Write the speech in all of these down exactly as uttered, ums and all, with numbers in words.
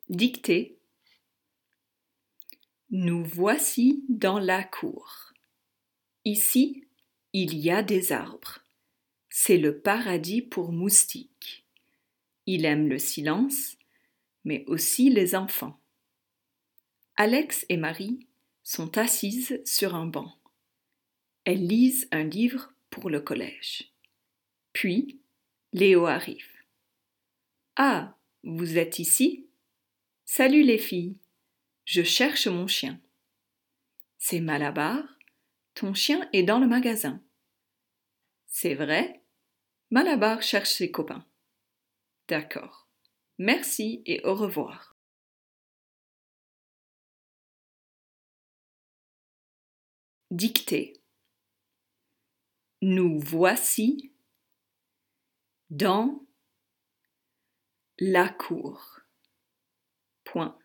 Dictée. Nous voici dans la cour. Ici, il y a des arbres. C'est le paradis pour Moustique. Il aime le silence, mais aussi les enfants. Alex et Marie sont assises sur un banc. Elles lisent un livre pour le collège. Puis, Léo arrive. « Ah, vous êtes ici ? Salut les filles, je cherche mon chien. » « C'est Malabar, ton chien est dans le magasin. » « C'est vrai ? Malabar cherche ses copains. » « D'accord. Merci et au revoir. » Dictée. Nous voici dans la cour. Point.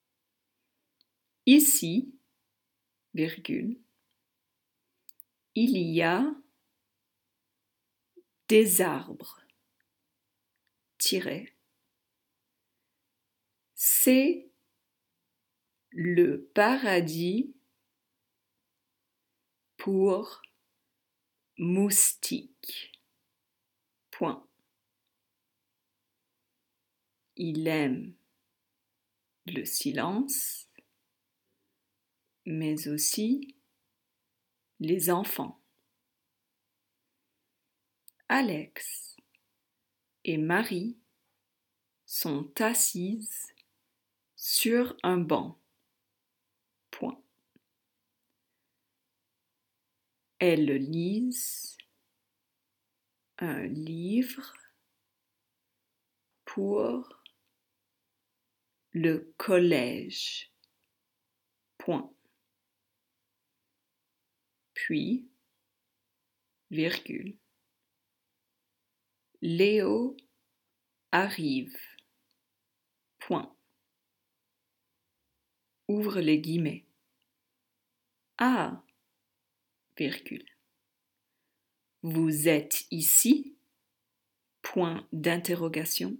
Ici, virgule, il y a des arbres. Tiret. C'est le paradis pour Moustique. Point. Il aime le silence, mais aussi les enfants. Alex et Marie sont assises sur un banc. Point. Elles lisent un livre pour le collège. Point. Puis, virgule, Léo arrive. Point. Ouvre les guillemets. Ah, virgule. Vous êtes ici? Point d'interrogation.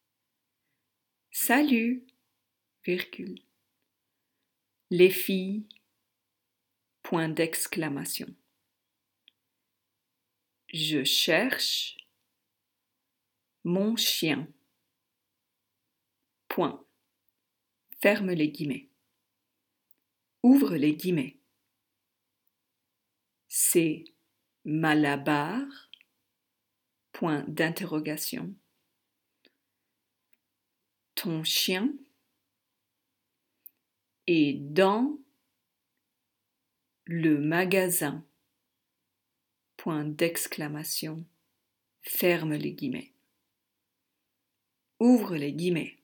Salut, virgule. Les filles, point d'exclamation. Je cherche mon chien. Point. Ferme les guillemets. Ouvre les guillemets. C'est Malabar, point d'interrogation. Ton chien est dans le magasin, point d'exclamation. Ferme les guillemets. Ouvre les guillemets.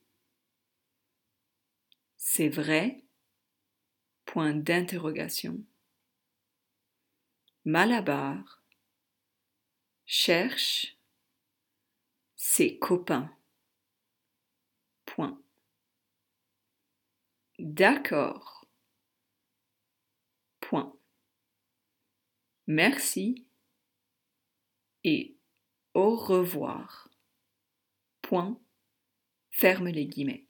C'est vrai, point d'interrogation. Malabar cherche ses copains. Point. D'accord. Point. Merci et au revoir. Point. Ferme les guillemets.